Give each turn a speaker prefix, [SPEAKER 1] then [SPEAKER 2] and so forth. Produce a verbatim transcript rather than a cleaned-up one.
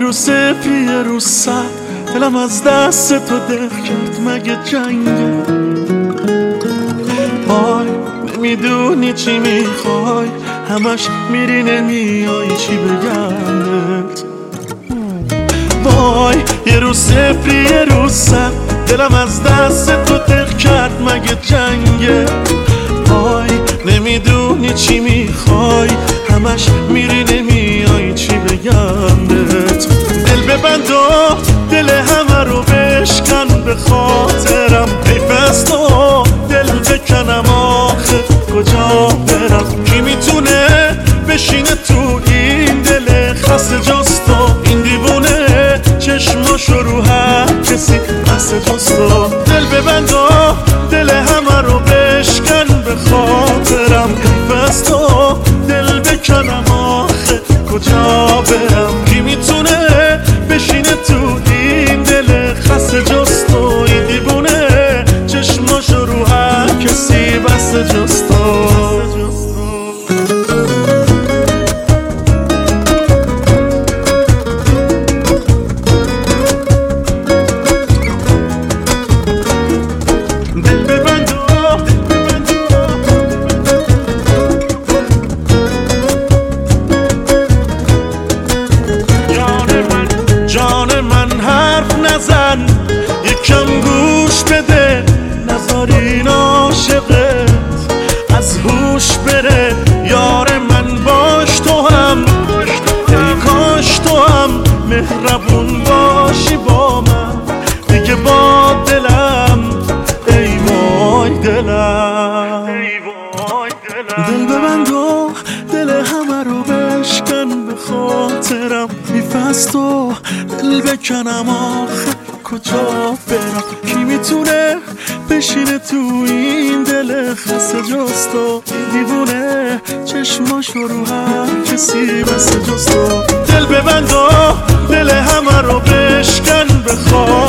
[SPEAKER 1] رو صفر یه رو صد دلم از دست تو دق کرد مگه جنگه. وای نمیدونی چی میخوای، همش میری نمیای چی بگمت. وای یه رو صفر یه رو صد دلم از دست تو دق کرد مگه جنگه. وای نمیدونی چی میخوای، همش میری نمیای چی بگمت. دل ببند و دل همه رو بشکن به خاطرم، حیف از تو دل بکنم آخه کجا برم. کی میتونه بشینه تو این دل خسته جز تو، این دیوونه چشماشو رو هر کسی بس جز تو. دل ببند و دل همه رو بشکن به خاطرم، حیف از تو دل بکنم آخه کجا برم. کی میتونه بشینه تو این دل خسته جز تو، این دیوونه چشماشو رو هر کسی بس جز تو. نزن یکم گوش بده، نذار این عاشقت از هوش بره. یار من باش تو هم، ای کاش تو هم مهربون باشی با من دیگه با دلم. ای وای دلم، دل ببند و دل همه رو بشکن به خاطرم، حیف از تو دل بکنم آخه کجا برم. کی میتونه بشینه تو این دل خسته جز تو، این دیوونه چشماشو رو هر کسی بس جز تو. دل ببند و دل همه رو بشکن به خاطرم،